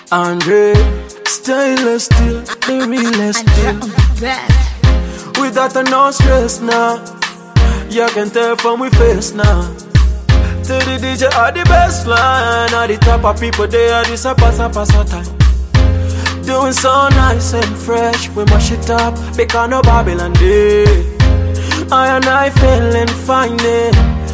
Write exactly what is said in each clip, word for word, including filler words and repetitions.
Andre, stainless steel, the realest thing. Without a no stress now, you can tell from we face now. To the D J are the best line, at the top of people they are this a pass a pass a time. Doing so nice and fresh, we mash it up, because no Babylon day. I and I feeling fine, eh?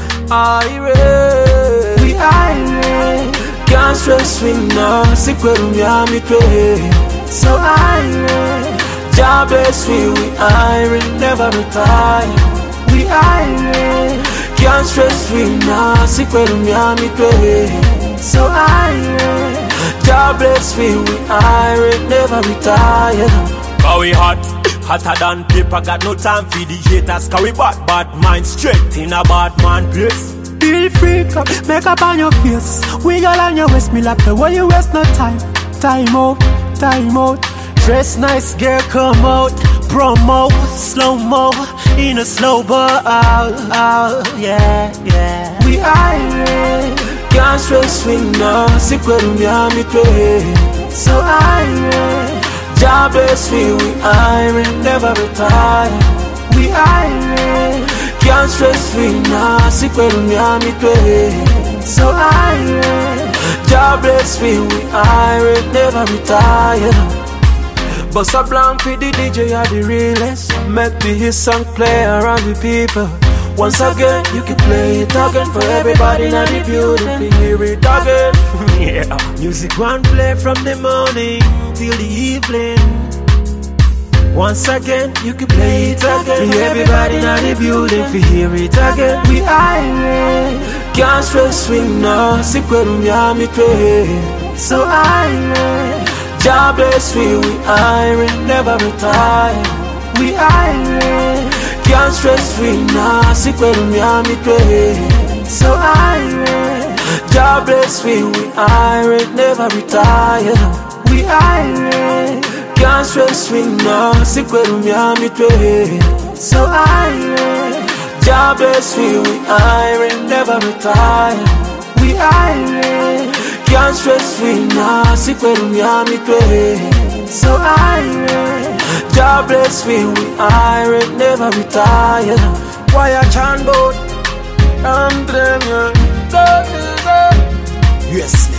Irate, we irate. Can't stress swing now, sick with me, I'm it way. So irate, jobless we, we irate, never retire. We irate, can't stress swing now, sick with me, I'm it way. So irate, jobless we, we irate, never retire. Cause we hot, hotter than paper, got no time for the haters. Cause we bad, bad mind straight in a bad man place. Feel free, come make up on your face. Wiggle on your waist, me like the way you waste no time. Time out, time out. Dress nice, girl, come out. Promo, slow-mo, in a slow bar. Oh, yeah, yeah. We irate, can't stress swing now, sick with me, I'm it way. So irate, jobless we, we irate, never retire. We irate, can't stress swing now, sick with me, I'm it way. So irate, jobless we, we irate, never retire. Bust a blank for the D J are the realest. Make the hit song play around the people. Once again, you can play it again for everybody in the building to hear it again. Yeah. Music one play from the morning till the evening. Once again, you can play it again for everybody in the building to hear it again. We irate, can't stress swing now, sick with me, I'm it way. So irate, jobless we, we irate, never retire. We irate, can't stress swing now, sick with me, I'm it way. So irate, jobless we, we irate, never retire. We irate, can't stress swing now, sick with me, I'm it way. So irate, jobless we, we irate, never retire. We irate, can't stress swing now, sick with me, I'm it way. So irate, jobless we, we irate, never retire. Why a chant boat? I'm them, yeah. Yes.